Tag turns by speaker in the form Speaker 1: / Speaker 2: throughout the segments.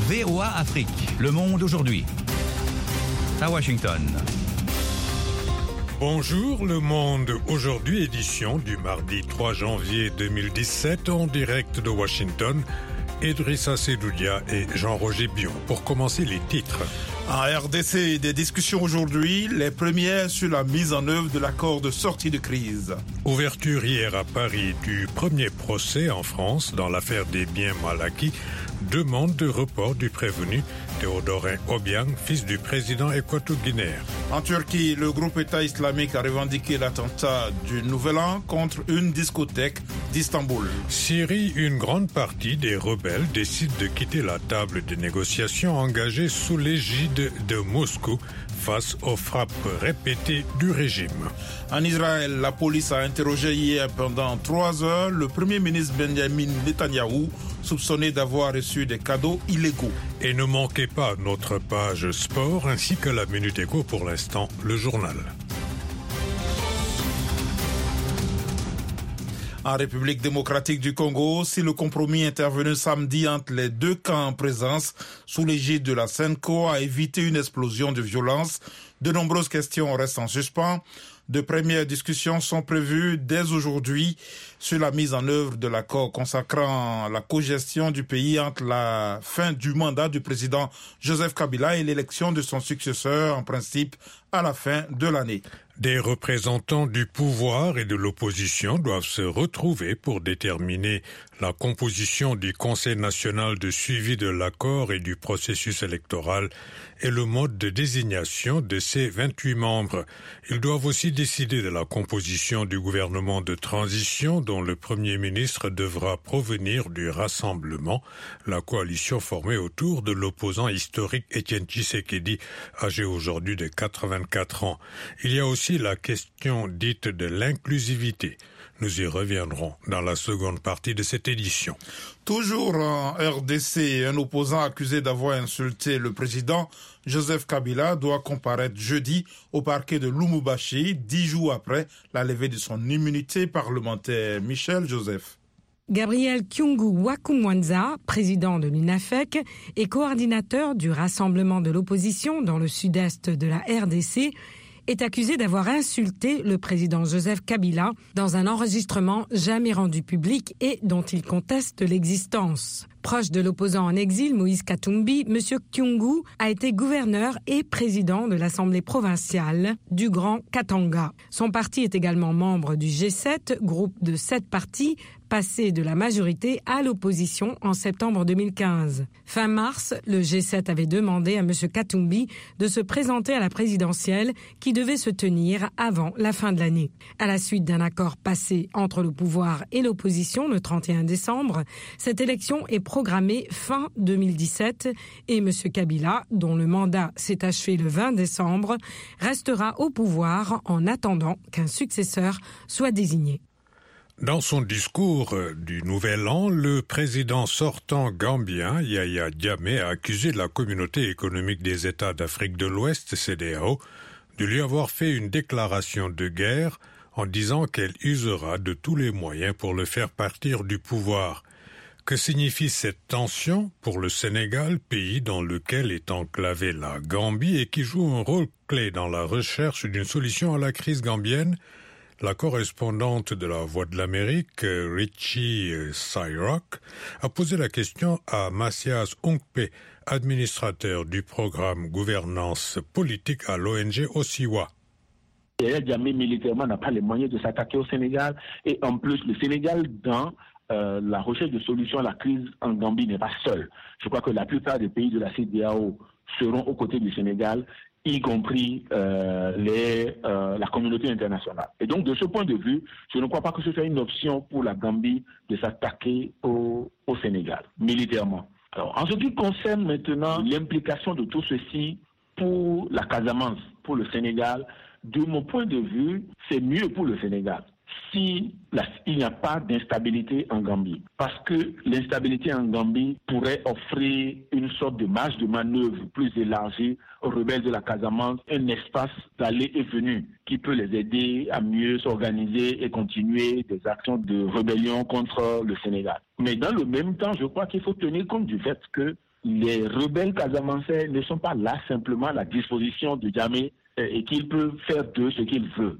Speaker 1: VOA Afrique, le monde aujourd'hui. À Washington.
Speaker 2: Bonjour, le monde aujourd'hui, édition du mardi 3 janvier 2017, en direct de Washington. Idrissa Sedoudia et Jean-Roger Bion. Pour commencer, les titres.
Speaker 3: En RDC, des discussions aujourd'hui, les premières sur la mise en œuvre de l'accord de sortie de crise.
Speaker 2: Ouverture hier à Paris du premier procès en France dans l'affaire des biens mal acquis. Demande de report du prévenu Théodorin Obiang, fils du président équato-guinéen.
Speaker 3: En Turquie, le groupe État islamique a revendiqué l'attentat du Nouvel An contre une discothèque d'Istanbul.
Speaker 2: Syrie, une grande partie des rebelles décide de quitter la table de négociations engagée sous l'égide de Moscou face aux frappes répétées du régime.
Speaker 3: En Israël, la police a interrogé hier pendant 3 heures le premier ministre Benjamin Netanyahou, soupçonné d'avoir reçu des cadeaux illégaux.
Speaker 2: Et ne manquez pas notre page sport ainsi que la Minute Éco, pour l'instant, le journal.
Speaker 3: En République démocratique du Congo, si le compromis intervenu samedi entre les deux camps en présence sous l'égide de la CENCO a évité une explosion de violence, de nombreuses questions restent en suspens. De premières discussions sont prévues dès aujourd'hui sur la mise en œuvre de l'accord consacrant la cogestion du pays entre la fin du mandat du président Joseph Kabila et l'élection de son successeur, en principe, à la fin de l'année.
Speaker 2: Des représentants du pouvoir et de l'opposition doivent se retrouver pour déterminer la composition du Conseil national de suivi de l'accord et du processus électoral et le mode de désignation de ses 28 membres. Ils doivent aussi décider de la composition du gouvernement de transition dont le Premier ministre devra provenir du Rassemblement, la coalition formée autour de l'opposant historique Étienne Tshisekedi, âgé aujourd'hui de 84 ans. Il y a aussi la question dite de l'inclusivité. Nous y reviendrons dans la seconde partie de cette édition.
Speaker 3: Toujours en RDC, un opposant accusé d'avoir insulté le président Joseph Kabila doit comparaître jeudi au parquet de Lubumbashi, 10 jours après la levée de son immunité parlementaire. Michel Joseph.
Speaker 4: Gabriel Kyungu Wakumwanza, président de l'UNAFEC et coordinateur du Rassemblement de l'opposition dans le sud-est de la RDC, est accusé d'avoir insulté le président Joseph Kabila dans un enregistrement jamais rendu public et dont il conteste l'existence. Proche de l'opposant en exil, Moïse Katumbi, M. Kyungu a été gouverneur et président de l'Assemblée provinciale du Grand Katanga. Son parti est également membre du G7, groupe de 7 partis, passé de la majorité à l'opposition en septembre 2015. Fin mars, le G7 avait demandé à M. Katumbi de se présenter à la présidentielle qui devait se tenir avant la fin de l'année. À la suite d'un accord passé entre le pouvoir et l'opposition le 31 décembre, cette élection est programmée fin 2017 et M. Kabila, dont le mandat s'est achevé le 20 décembre, restera au pouvoir en attendant qu'un successeur soit désigné.
Speaker 2: Dans son discours du Nouvel An, le président sortant gambien, Yahya Jammeh, a accusé la Communauté économique des États d'Afrique de l'Ouest, CEDEAO, de lui avoir fait une déclaration de guerre en disant qu'elle usera de tous les moyens pour le faire partir du pouvoir. Que signifie cette tension pour le Sénégal, pays dans lequel est enclavée la Gambie et qui joue un rôle clé dans la recherche d'une solution à la crise gambienne? La correspondante de la Voix de l'Amérique, Richie Syrock, a posé la question à Macias Unkpe, administrateur du programme gouvernance politique à l'ONG Osiwa.
Speaker 5: Jammeh militairement n'a pas les moyens de s'attaquer au Sénégal et en plus le Sénégal dans la recherche de solutions à la crise en Gambie n'est pas seul. Je crois que la plupart des pays de la CEDEAO seront aux côtés du Sénégal, y compris la communauté internationale. Et donc, de ce point de vue, je ne crois pas que ce soit une option pour la Gambie de s'attaquer au Sénégal, militairement. Alors, en ce qui concerne maintenant l'implication de tout ceci pour la Casamance, pour le Sénégal, de mon point de vue, c'est mieux pour le Sénégal si il n'y a pas d'instabilité en Gambie. Parce que l'instabilité en Gambie pourrait offrir une sorte de marge de manœuvre plus élargie aux rebelles de la Casamance, un espace d'aller et venue qui peut les aider à mieux s'organiser et continuer des actions de rébellion contre le Sénégal. Mais dans le même temps, je crois qu'il faut tenir compte du fait que les rebelles casamançais ne sont pas là simplement à la disposition de Jammeh et qu'ils peuvent faire d'eux ce qu'ils veulent.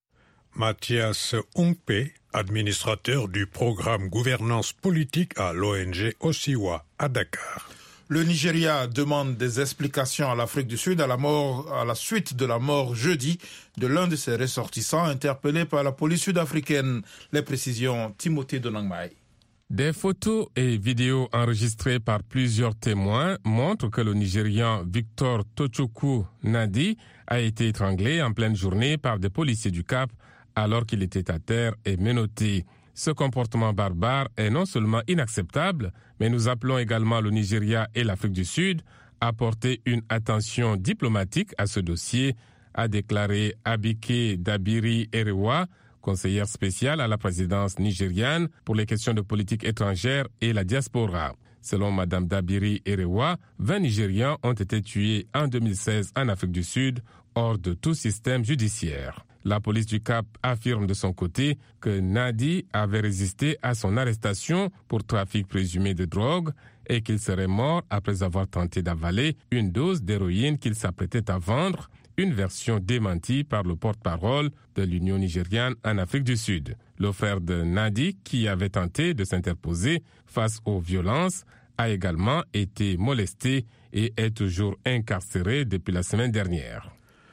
Speaker 2: Mathias Umpe, administrateur du programme gouvernance politique à l'ONG Osiwa à Dakar.
Speaker 3: Le Nigeria demande des explications à l'Afrique du Sud à la suite de la mort jeudi de l'un de ses ressortissants interpellé par la police sud-africaine. Les précisions, Timothée Donangmai.
Speaker 6: Des photos et vidéos enregistrées par plusieurs témoins montrent que le Nigérian Victor Tochukwu Nadi a été étranglé en pleine journée par des policiers du Cap alors qu'il était à terre et menotté. Ce comportement barbare est non seulement inacceptable, mais nous appelons également le Nigeria et l'Afrique du Sud à porter une attention diplomatique à ce dossier, a déclaré Abike Dabiri Erewa, conseillère spéciale à la présidence nigériane pour les questions de politique étrangère et la diaspora. Selon Mme Dabiri Erewa, 20 Nigérians ont été tués en 2016 en Afrique du Sud, hors de tout système judiciaire. La police du Cap affirme de son côté que Nadi avait résisté à son arrestation pour trafic présumé de drogue et qu'il serait mort après avoir tenté d'avaler une dose d'héroïne qu'il s'apprêtait à vendre, une version démentie par le porte-parole de l'Union nigériane en Afrique du Sud. Le frère de Nadi, qui avait tenté de s'interposer face aux violences, a également été molesté et est toujours incarcéré depuis la semaine dernière.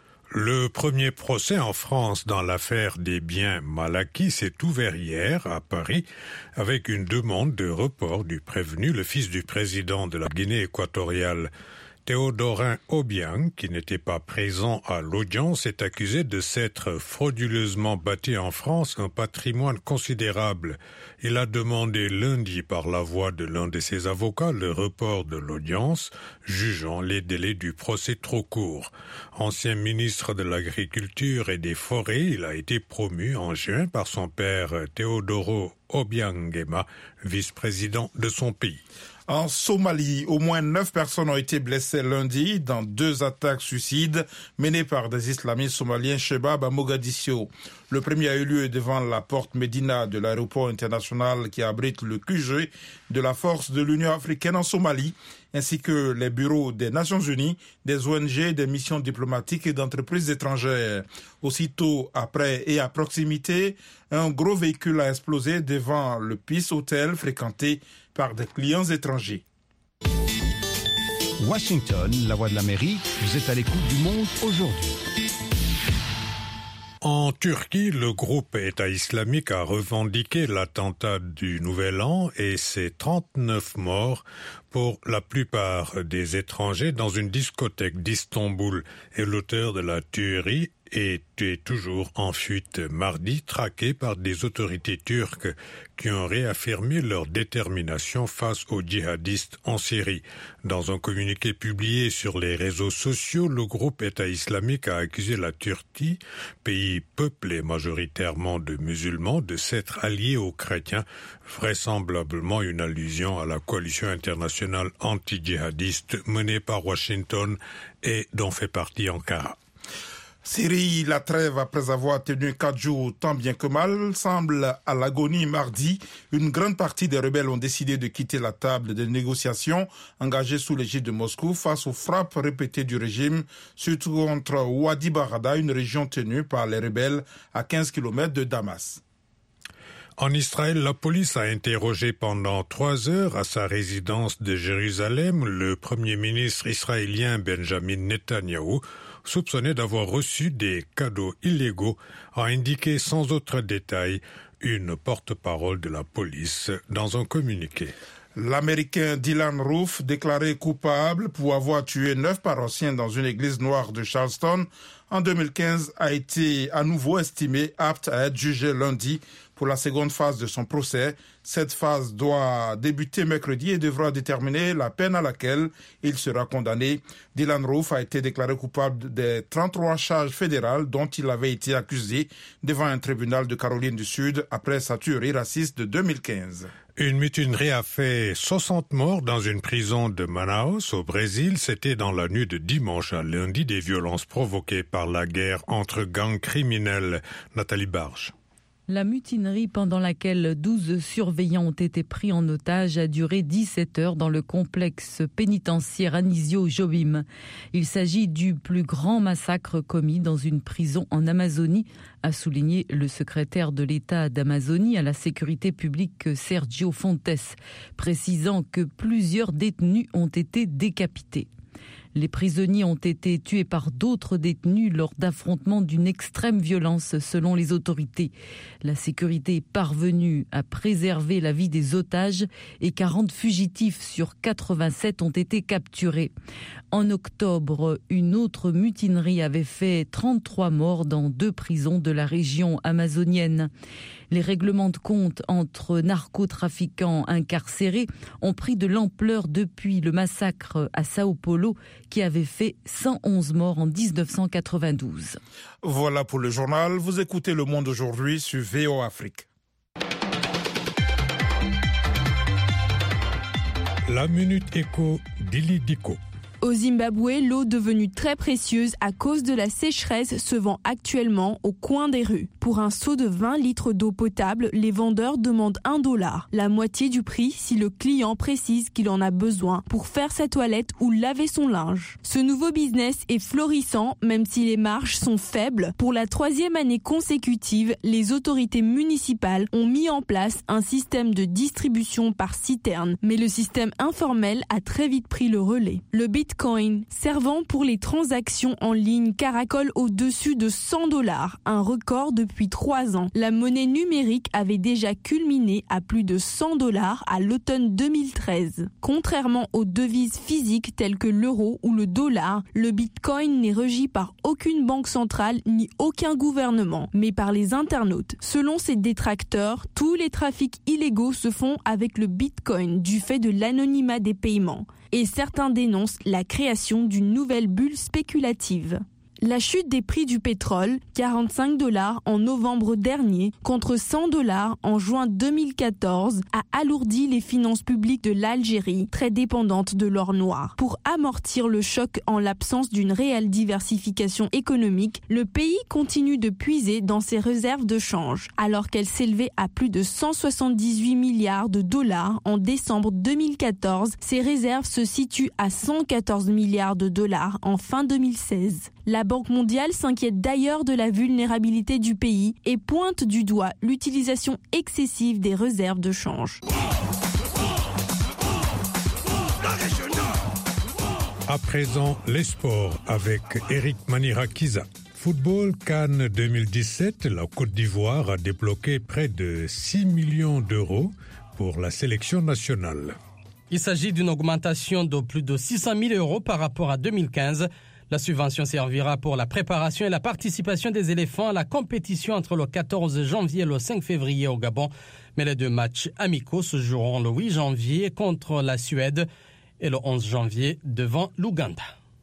Speaker 2: Le premier procès en France dans l'affaire des biens mal acquis s'est ouvert hier à Paris avec une demande de report du prévenu, le fils du président de la Guinée équatoriale. Théodorin Obiang, qui n'était pas présent à l'audience, est accusé de s'être frauduleusement bâti en France un patrimoine considérable. Il a demandé lundi par la voix de l'un de ses avocats le report de l'audience, jugeant les délais du procès trop courts. Ancien ministre de l'Agriculture et des Forêts, il a été promu en juin par son père Théodoro Obiangema, vice-président de son pays.
Speaker 3: En Somalie, au moins 9 personnes ont été blessées lundi dans 2 attaques suicides menées par des islamistes somaliens Shebab à Mogadiscio. Le premier a eu lieu devant la porte Médina de l'aéroport international qui abrite le QG de la force de l'Union africaine en Somalie, ainsi que les bureaux des Nations Unies, des ONG, des missions diplomatiques et d'entreprises étrangères. Aussitôt après et à proximité, un gros véhicule a explosé devant le Peace Hotel fréquenté par des clients étrangers.
Speaker 1: Washington, la voix de l'Amérique, vous êtes à l'écoute du monde aujourd'hui.
Speaker 2: En Turquie, le groupe État islamique a revendiqué l'attentat du Nouvel An et ses 39 morts, pour la plupart des étrangers, dans une discothèque d'Istanbul. Et l'auteur de la tuerie était toujours en fuite mardi, traqué par des autorités turques qui ont réaffirmé leur détermination face aux djihadistes en Syrie. Dans un communiqué publié sur les réseaux sociaux, le groupe État islamique a accusé la Turquie, pays peuplé majoritairement de musulmans, de s'être allié aux chrétiens, vraisemblablement une allusion à la coalition internationale anti-djihadiste menée par Washington et dont fait partie Ankara.
Speaker 3: Syrie, la trêve, après avoir tenu 4 jours tant bien que mal, semble à l'agonie mardi. Une grande partie des rebelles ont décidé de quitter la table de négociations engagée sous l'égide de Moscou face aux frappes répétées du régime, surtout contre Wadi Barada, une région tenue par les rebelles à 15 km de Damas.
Speaker 2: En Israël, la police a interrogé pendant 3 heures à sa résidence de Jérusalem le premier ministre israélien Benjamin Netanyahou, soupçonné d'avoir reçu des cadeaux illégaux, a indiqué sans autre détail une porte-parole de la police dans un communiqué.
Speaker 3: L'Américain Dylan Roof, déclaré coupable pour avoir tué 9 paroissiens dans une église noire de Charleston en 2015, a été à nouveau estimé apte à être jugé lundi pour la seconde phase de son procès. Cette phase doit débuter mercredi et devra déterminer la peine à laquelle il sera condamné. Dylan Roof a été déclaré coupable des 33 charges fédérales dont il avait été accusé devant un tribunal de Caroline du Sud après sa tuerie raciste de 2015.
Speaker 2: Une mutinerie a fait 60 morts dans une prison de Manaus, au Brésil. C'était dans la nuit de dimanche à lundi, des violences provoquées par la guerre entre gangs criminels. Nathalie Barge.
Speaker 7: La mutinerie pendant laquelle 12 surveillants ont été pris en otage a duré 17 heures dans le complexe pénitentiaire Anisio-Jobim. Il s'agit du plus grand massacre commis dans une prison en Amazonie, a souligné le secrétaire de l'État d'Amazonie à la sécurité publique Sergio Fontes, précisant que plusieurs détenus ont été décapités. Les prisonniers ont été tués par d'autres détenus lors d'affrontements d'une extrême violence selon les autorités. La sécurité est parvenue à préserver la vie des otages et 40 fugitifs sur 87 ont été capturés. En octobre, une autre mutinerie avait fait 33 morts dans 2 prisons de la région amazonienne. Les règlements de compte entre narcotrafiquants incarcérés ont pris de l'ampleur depuis le massacre à Sao Paulo qui avait fait 111 morts en 1992.
Speaker 3: Voilà pour le journal. Vous écoutez Le Monde aujourd'hui sur VOA Afrique.
Speaker 2: La Minute Éco d'Ili Diko.
Speaker 8: Au Zimbabwe, l'eau devenue très précieuse à cause de la sécheresse se vend actuellement au coin des rues. Pour un seau de 20 litres d'eau potable, les vendeurs demandent $1, la moitié du prix si le client précise qu'il en a besoin pour faire sa toilette ou laver son linge. Ce nouveau business est florissant, même si les marges sont faibles. Pour la 3e année consécutive, les autorités municipales ont mis en place un système de distribution par citerne, mais le système informel a très vite pris le relais. Le Bitcoin, servant pour les transactions en ligne, caracole au-dessus de $100, un record depuis 3 ans. La monnaie numérique avait déjà culminé à plus de $100 à l'automne 2013. Contrairement aux devises physiques telles que l'euro ou le dollar, le Bitcoin n'est régi par aucune banque centrale ni aucun gouvernement, mais par les internautes. Selon ses détracteurs, tous les trafics illégaux se font avec le Bitcoin du fait de l'anonymat des paiements. Et certains dénoncent la création d'une nouvelle bulle spéculative. La chute des prix du pétrole, $45 en novembre dernier contre $100 en juin 2014, a alourdi les finances publiques de l'Algérie, très dépendante de l'or noir. Pour amortir le choc en l'absence d'une réelle diversification économique, le pays continue de puiser dans ses réserves de change, alors qu'elles s'élevaient à plus de $178 milliards en décembre 2014. Ces réserves se situent à $114 milliards en fin 2016. La Banque mondiale s'inquiète d'ailleurs de la vulnérabilité du pays et pointe du doigt l'utilisation excessive des réserves de change.
Speaker 2: À présent, les sports avec Eric Manirakiza. Football CAN 2017, la Côte d'Ivoire a débloqué près de 6 millions d'euros pour la sélection nationale.
Speaker 9: Il s'agit d'une augmentation de plus de 600 000 euros par rapport à 2015. La subvention servira pour la préparation et la participation des éléphants à la compétition entre le 14 janvier et le 5 février au Gabon. Mais les 2 matchs amicaux se joueront le 8 janvier contre la Suède et le 11 janvier devant l'Ouganda.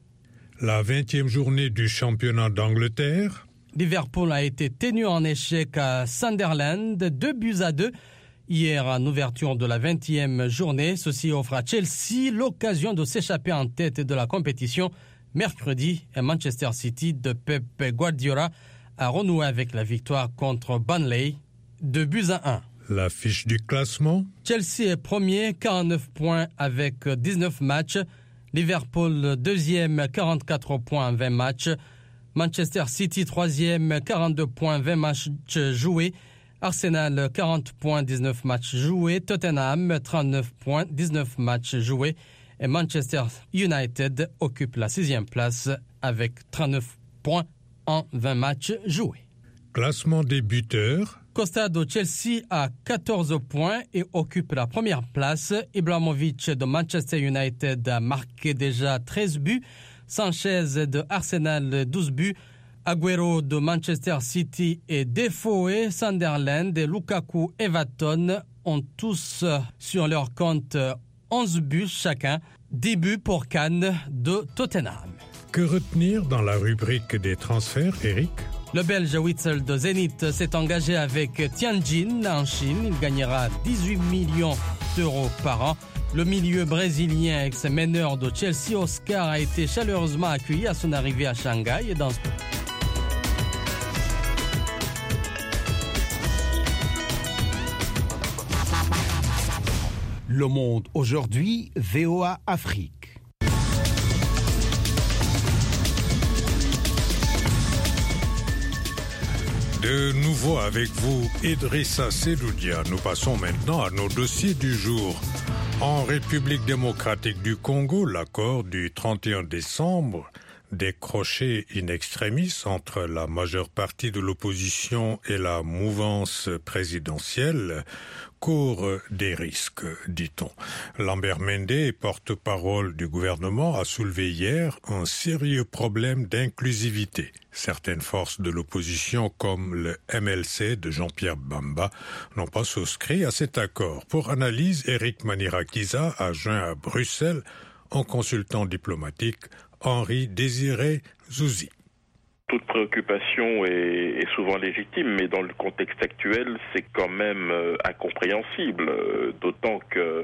Speaker 2: La 20e journée du championnat d'Angleterre.
Speaker 9: Liverpool a été tenu en échec à Sunderland, 2-2. Hier, en ouverture de la 20e journée, ceci offre à Chelsea l'occasion de s'échapper en tête de la compétition. Mercredi, Manchester City de Pep Guardiola a renoué avec la victoire contre Burnley, 2-1.
Speaker 2: La fiche du classement.
Speaker 9: Chelsea est premier, 49 points avec 19 matchs. Liverpool deuxième, 44 points, 20 matchs. Manchester City troisième, 42 points, 20 matchs joués. Arsenal 40 points, 19 matchs joués. Tottenham 39 points, 19 matchs joués. Et Manchester United occupe la 6e place avec 39 points en 20 matchs joués.
Speaker 2: Classement des buteurs.
Speaker 9: Costa de Chelsea a 14 points et occupe la première place. Ibrahimovic de Manchester United a marqué déjà 13 buts. Sanchez de Arsenal 12 buts. Agüero de Manchester City et Defoe, Sunderland et Lukaku Everton ont tous sur leur compte 11 buts chacun, 10 buts pour Cannes de Tottenham.
Speaker 2: Que retenir dans la rubrique des transferts, Eric ?
Speaker 9: Le Belge Witsel de Zénith s'est engagé avec Tianjin en Chine. Il gagnera 18 millions d'euros par an. Le milieu brésilien ex-meneur de Chelsea, Oscar, a été chaleureusement accueilli à son arrivée à Shanghai.
Speaker 10: Le Monde aujourd'hui, VOA Afrique.
Speaker 2: De nouveau avec vous, Idrissa Seloudia. Nous passons maintenant à nos dossiers du jour. En République démocratique du Congo, l'accord du 31 décembre, décroché in extremis entre la majeure partie de l'opposition et la mouvance présidentielle, court des risques, dit-on. Lambert Mende, porte-parole du gouvernement, a soulevé hier un sérieux problème d'inclusivité. Certaines forces de l'opposition, comme le MLC de Jean-Pierre Bamba, n'ont pas souscrit à cet accord. Pour analyse, Eric Manirakiza a joint à Bruxelles un consultant diplomatique, Henri Désiré Zouzi.
Speaker 11: Toute préoccupation est souvent légitime, mais dans le contexte actuel, c'est quand même incompréhensible, d'autant que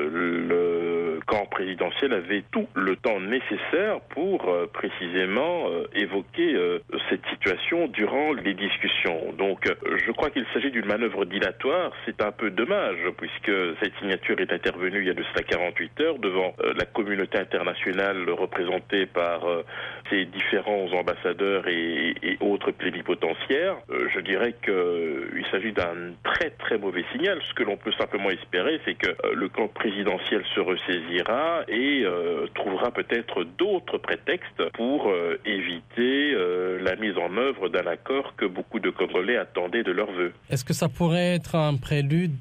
Speaker 11: le camp présidentiel avait tout le temps nécessaire pour précisément évoquer cette situation durant les discussions. Donc je crois qu'il s'agit d'une manœuvre dilatoire. C'est un peu dommage, puisque cette signature est intervenue il y a de cela 48 heures devant la communauté internationale représentée par ses différents ambassadeurs et autres plénipotentiaires. Je dirais qu'il s'agit d'un très très mauvais signal. Ce que l'on peut simplement espérer, c'est que le camp présidentiel se ressaisira et trouvera peut-être d'autres prétextes pour éviter la mise en œuvre d'un accord que beaucoup de Congolais attendaient de leur vœu.
Speaker 9: Est-ce que ça pourrait être un prélude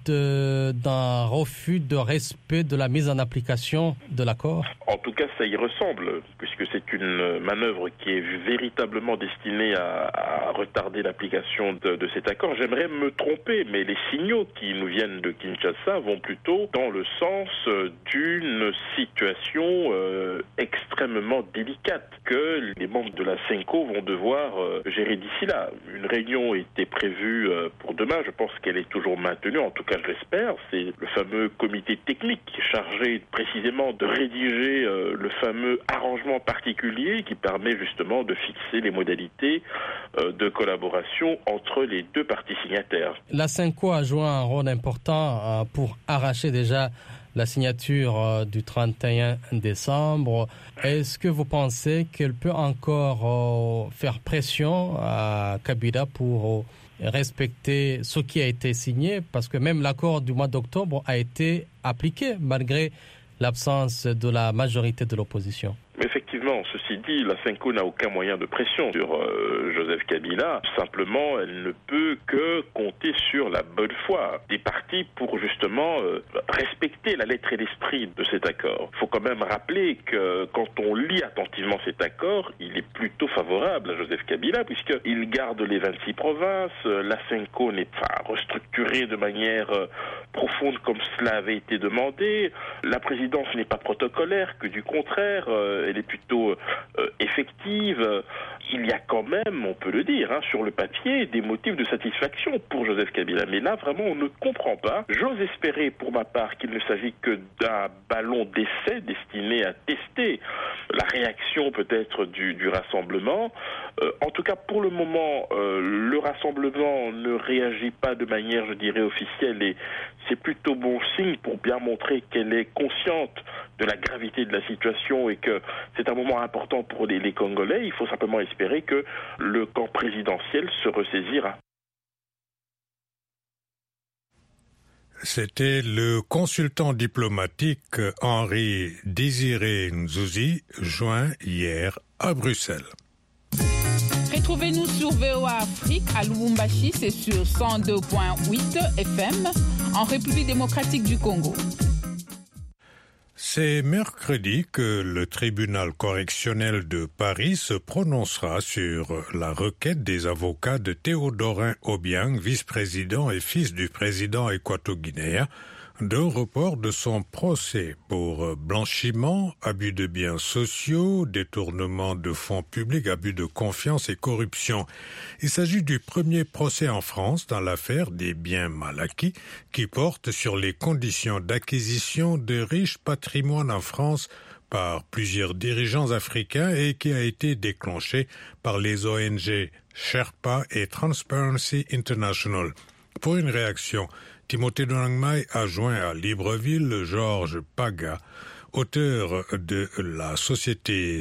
Speaker 9: d'un refus de respect de la mise en application de l'accord ?
Speaker 11: En tout cas, ça y ressemble, puisque c'est une manœuvre qui est véritablement destinée à retarder l'application de cet accord. J'aimerais me tromper, mais les signaux qui nous viennent de Kinshasa vont plutôt dans le sens d'une situation extrêmement délicate que les membres de la CENCO vont devoir gérer d'ici là. Une réunion était prévue pour demain, je pense qu'elle est toujours maintenue, en tout cas je l'espère. C'est le fameux comité technique chargé précisément de rédiger le fameux arrangement particulier qui permet justement de fixer les modalités de collaboration entre les deux parties signataires.
Speaker 9: La CENCO a joué un rôle important pour arracher déjà la signature du 31 décembre. Est-ce que vous pensez qu'elle peut encore faire pression à Kabila pour respecter ce qui a été signé? Parce que même l'accord du mois d'octobre a été appliqué malgré l'absence de la majorité de l'opposition.
Speaker 11: Effectivement, ceci dit, la CENCO n'a aucun moyen de pression sur Joseph Kabila. Simplement, elle ne peut que compter sur la bonne foi des partis pour justement respecter la lettre et l'esprit de cet accord. Il faut quand même rappeler que quand on lit attentivement cet accord, il est plutôt favorable à Joseph Kabila puisqu'il garde les 26 provinces. La CENCO n'est pas restructurée de manière profonde comme cela avait été demandé. La présidence n'est pas protocolaire, que du contraire, elle est plutôt effective. Il y a quand même, on peut le dire, sur le papier, des motifs de satisfaction pour Joseph Kabila. Mais là, vraiment, on ne comprend pas. J'ose espérer, pour ma part, qu'il ne s'agit que d'un ballon d'essai destiné à tester la réaction peut-être du rassemblement. En tout cas, pour le moment, le rassemblement ne réagit pas de manière, je dirais, officielle et c'est plutôt bon signe pour bien montrer qu'elle est consciente de la gravité de la situation et que c'est un moment important pour les Congolais. Il faut simplement espérer que le camp présidentiel se ressaisira.
Speaker 2: C'était le consultant diplomatique Henri Désiré Nzouzi, joint hier à Bruxelles.
Speaker 12: Retrouvez-nous sur VOA Afrique à Lubumbashi, c'est sur 102.8 FM en République démocratique du Congo.
Speaker 2: C'est mercredi que le tribunal correctionnel de Paris se prononcera sur la requête des avocats de Théodorin Obiang, vice-président et fils du président équato-guinéen, d'un report de son procès pour blanchiment, abus de biens sociaux, détournement de fonds publics, abus de confiance et corruption. Il s'agit du premier procès en France dans l'affaire des biens mal acquis qui porte sur les conditions d'acquisition de riches patrimoines en France par plusieurs dirigeants africains et qui a été déclenché par les ONG Sherpa et Transparency International. Pour une réaction, Timothée Donangmai a joint à Libreville Georges Paga, acteur de la société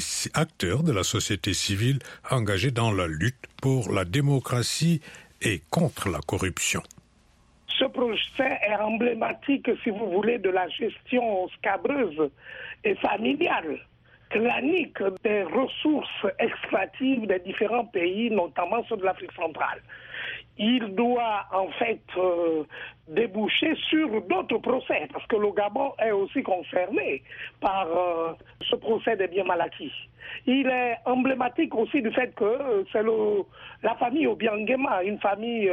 Speaker 2: civile engagée dans la lutte pour la démocratie et contre la corruption.
Speaker 13: Ce procès est emblématique, si vous voulez, de la gestion scabreuse et familiale, clanique des ressources extractives des différents pays, notamment ceux de l'Afrique centrale. Il doit en fait déboucher sur d'autres procès, parce que le Gabon est aussi concerné par ce procès des biens mal acquis. Il est emblématique aussi du fait que c'est la famille Obiangema, une famille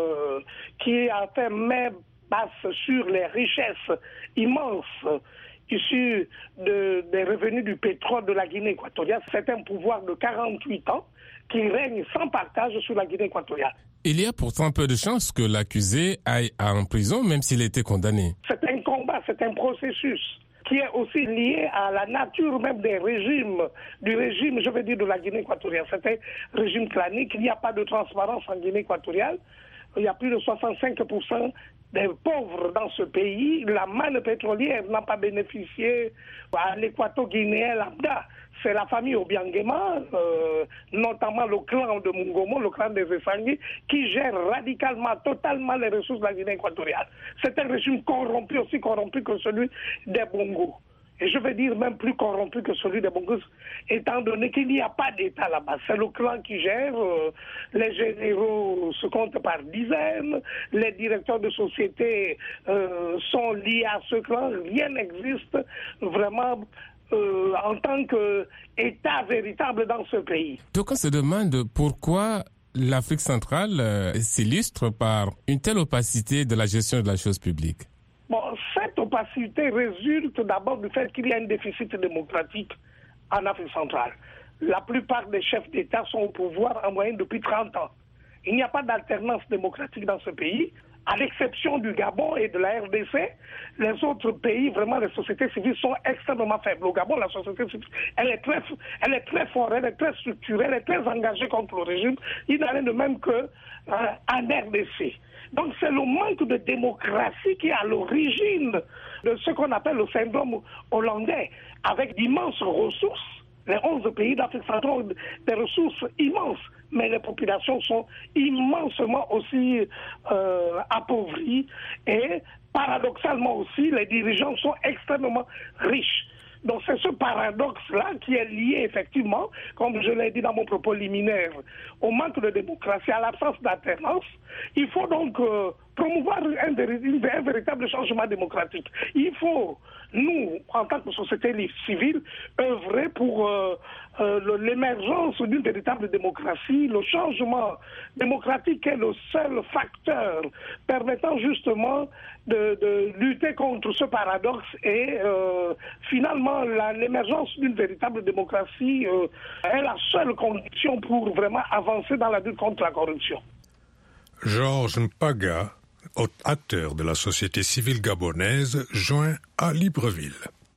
Speaker 13: qui a fait main basse sur les richesses immenses issues des revenus du pétrole de la Guinée équatoriale. C'est un pouvoir de 48 ans qui règne sans partage sur la Guinée équatoriale.
Speaker 6: Il y a pourtant peu de chances que l'accusé aille en prison, même s'il était condamné.
Speaker 13: C'est un combat, c'est un processus qui est aussi lié à la nature même du régime, je veux dire, de la Guinée équatoriale. C'est un régime clanique, il n'y a pas de transparence en Guinée équatoriale. Il y a plus de 65% des pauvres dans ce pays. La manne pétrolière n'a pas bénéficié à l'équato-guinéen lambda. C'est la famille Obiangema, notamment le clan de Mungomo, le clan des Essangui, qui gère radicalement, totalement les ressources de la Guinée équatoriale. C'est un régime corrompu, aussi corrompu que celui des Bongos. Et je veux dire même plus corrompu que celui des Bongos, étant donné qu'il n'y a pas d'État là-bas. C'est le clan qui gère, les généraux se comptent par dizaines, les directeurs de société sont liés à ce clan, rien n'existe vraiment en tant qu'État véritable dans ce pays.
Speaker 6: Donc on se demande pourquoi l'Afrique centrale s'illustre par une telle opacité de la gestion de la chose publique.
Speaker 13: Bon, cette opacité résulte d'abord du fait qu'il y a un déficit démocratique en Afrique centrale. La plupart des chefs d'État sont au pouvoir en moyenne depuis 30 ans. Il n'y a pas d'alternance démocratique dans ce pays. À l'exception du Gabon et de la RDC, les autres pays, vraiment, les sociétés civiles sont extrêmement faibles. Au Gabon, la société civile, elle est très forte, elle est très structurée, elle est très engagée contre le régime. Il n'en est de même qu'en RDC. Donc c'est le manque de démocratie qui est à l'origine de ce qu'on appelle le syndrome hollandais, avec d'immenses ressources. Les 11 pays d'Afrique centrale ont des ressources immenses, mais les populations sont immensement aussi appauvries et paradoxalement aussi, les dirigeants sont extrêmement riches. Donc c'est ce paradoxe-là qui est lié effectivement, comme je l'ai dit dans mon propos liminaire, au manque de démocratie, à l'absence d'alternance. Il faut donc promouvoir un véritable changement démocratique. Il faut, nous, en tant que société civile, œuvrer pour l'émergence d'une véritable démocratie. Le changement démocratique est le seul facteur permettant justement de lutter contre ce paradoxe et finalement l'émergence d'une véritable démocratie est la seule condition pour vraiment avancer dans la lutte contre la corruption.
Speaker 2: Georges Mpaga, acteur de la société civile gabonaise, joint à Libreville.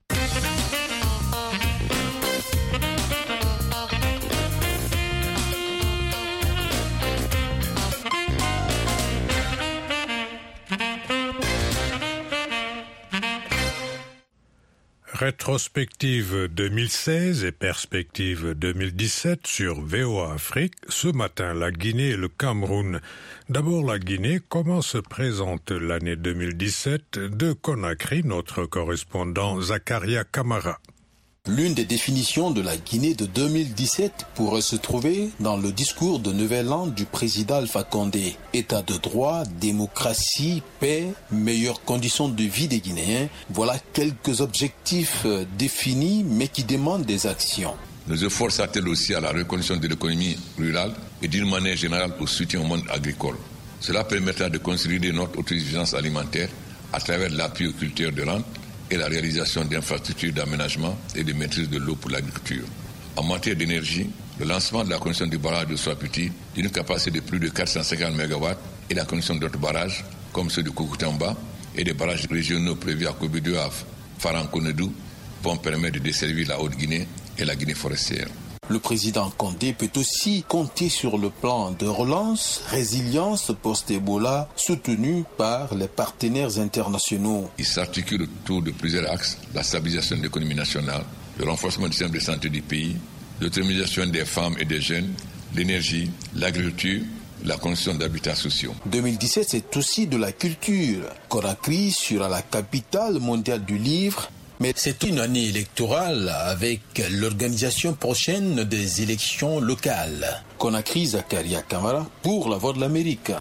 Speaker 2: Rétrospective 2016 et perspective 2017 sur VOA Afrique. Ce matin, la Guinée et le Cameroun. D'abord la Guinée, comment se présente l'année 2017 de Conakry, notre correspondant Zakaria Kamara.
Speaker 14: L'une des définitions de la Guinée de 2017 pourrait se trouver dans le discours de Nouvel An du président Alpha Condé. État de droit, démocratie, paix, meilleures conditions de vie des Guinéens, voilà quelques objectifs définis mais qui demandent des actions.
Speaker 15: Nos efforts s'attellent aussi à la reconnaissance de l'économie rurale et d'une manière générale au soutien au monde agricole. Cela permettra de consolider notre autosuffisance alimentaire à travers l'appui aux cultures de rente et la réalisation d'infrastructures d'aménagement et de maîtrise de l'eau pour l'agriculture. En matière d'énergie, le lancement de la construction du barrage de Soapiti d'une capacité de plus de 450 MW et la construction d'autres barrages comme ceux de Koukountamba et des barrages régionaux prévus à Kobido à Farankonedou vont permettre de desservir la Haute-Guinée et la Guinée forestière.
Speaker 14: Le président Condé peut aussi compter sur le plan de relance, résilience post-Ebola, soutenu par les partenaires internationaux.
Speaker 15: Il s'articule autour de plusieurs axes: la stabilisation de l'économie nationale, le renforcement du système de santé du pays, l'autonomisation des femmes et des jeunes, l'énergie, l'agriculture, la construction d'habitats sociaux.
Speaker 14: 2017, c'est aussi de la culture. Conakry sera la capitale mondiale du livre. Mais c'est une année électorale avec l'organisation prochaine des élections locales. Conakry, Zakaria Kamara pour la Voix de l'Amérique.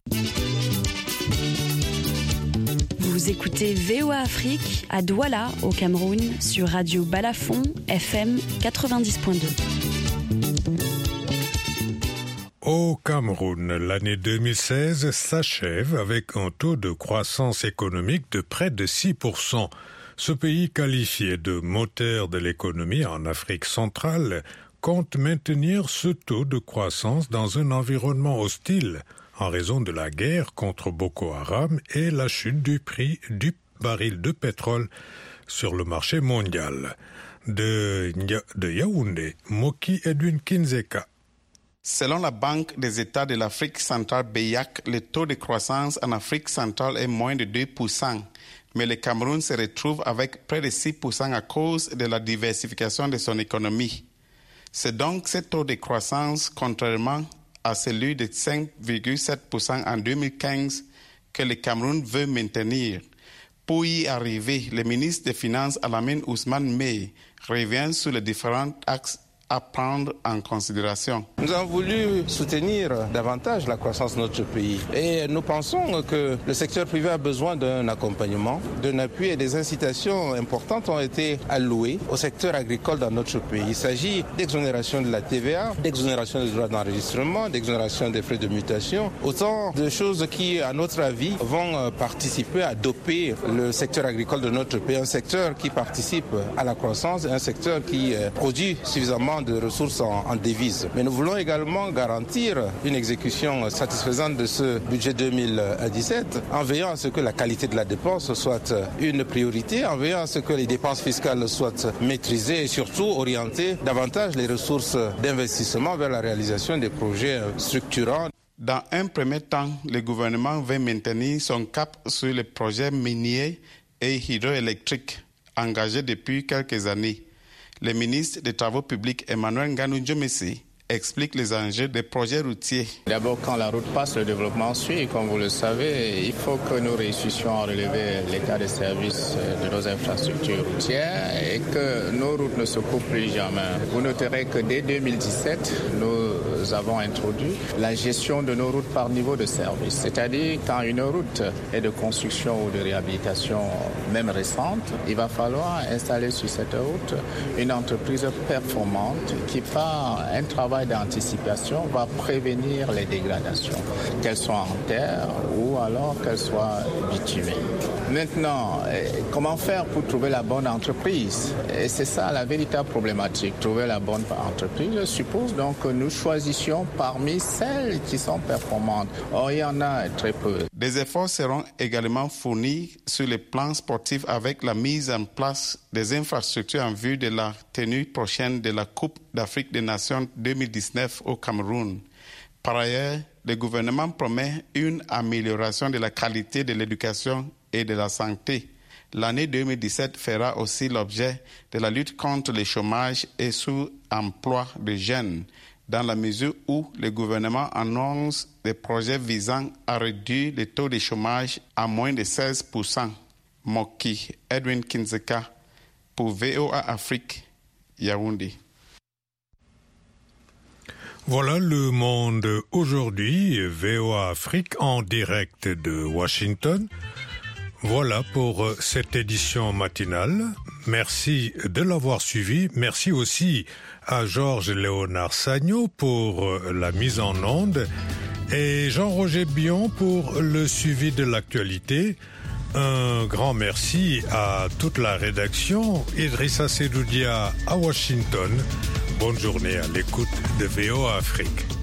Speaker 16: Vous écoutez VOA Afrique à Douala, au Cameroun, sur Radio Balafon, FM 90.2.
Speaker 2: Au Cameroun, l'année 2016 s'achève avec un taux de croissance économique de près de 6%. Ce pays, qualifié de moteur de l'économie en Afrique centrale, compte maintenir ce taux de croissance dans un environnement hostile en raison de la guerre contre Boko Haram et la chute du prix du baril de pétrole sur le marché mondial. De Yaoundé, Moki Edwin Kinzeka.
Speaker 17: Selon la Banque des États de l'Afrique centrale BEAC, le taux de croissance en Afrique centrale est moins de 2%. Mais le Cameroun se retrouve avec près de 6% à cause de la diversification de son économie. C'est donc ce taux de croissance, contrairement à celui de 5,7% en 2015, que le Cameroun veut maintenir. Pour y arriver, le ministre des Finances Alamine Ousmane Mey revient sur les différents axes à prendre en considération.
Speaker 18: Nous avons voulu soutenir davantage la croissance de notre pays et nous pensons que le secteur privé a besoin d'un accompagnement, d'un appui et des incitations importantes ont été allouées au secteur agricole dans notre pays. Il s'agit d'exonération de la TVA, d'exonération des droits d'enregistrement, d'exonération des frais de mutation, autant de choses qui, à notre avis, vont participer à doper le secteur agricole de notre pays, un secteur qui participe à la croissance, un secteur qui produit suffisamment de ressources en devises. Mais nous voulons également garantir une exécution satisfaisante de ce budget 2017 en veillant à ce que la qualité de la dépense soit une priorité, en veillant à ce que les dépenses fiscales soient maîtrisées et surtout orienter davantage les ressources d'investissement vers la réalisation des projets structurants.
Speaker 17: Dans un premier temps, le gouvernement veut maintenir son cap sur les projets miniers et hydroélectriques engagés depuis quelques années. Le ministre des Travaux publics Emmanuel Nganou-Djomessi explique les enjeux des projets routiers.
Speaker 19: D'abord, quand la route passe, le développement suit. Comme vous le savez, il faut que nous réussissions à relever l'état de service de nos infrastructures routières et que nos routes ne se coupent plus jamais. Vous noterez que dès 2017, nous avons introduit la gestion de nos routes par niveau de service. C'est-à-dire, quand une route est de construction ou de réhabilitation, même récente, il va falloir installer sur cette route une entreprise performante qui fera un travail d'anticipation, va prévenir les dégradations, qu'elles soient en terre ou alors qu'elles soient bitumées. Maintenant, comment faire pour trouver la bonne entreprise? Et c'est ça la véritable problématique. Trouver la bonne entreprise suppose donc que nous choisissions parmi celles qui sont performantes. Or, il y en a très peu.
Speaker 17: Des efforts seront également fournis sur le plan sportif avec la mise en place des infrastructures en vue de la tenue prochaine de la Coupe d'Afrique des Nations 2019 au Cameroun. Par ailleurs, le gouvernement promet une amélioration de la qualité de l'éducation et de la santé. L'année 2017 fera aussi l'objet de la lutte contre le chômage et sous-emploi de jeunes, dans la mesure où le gouvernement annonce des projets visant à réduire le taux de chômage à moins de 16%. Moki Edwin Kinzeka pour VOA Afrique, Yaoundé.
Speaker 2: Voilà le monde aujourd'hui, VOA Afrique en direct de Washington. Voilà pour cette édition matinale. Merci de l'avoir suivi. Merci aussi à Georges-Léonard Sagno pour la mise en onde et Jean-Roger Bion pour le suivi de l'actualité. Un grand merci à toute la rédaction. Idrissa Sedoudia à Washington. Bonne journée à l'écoute de VOA Afrique.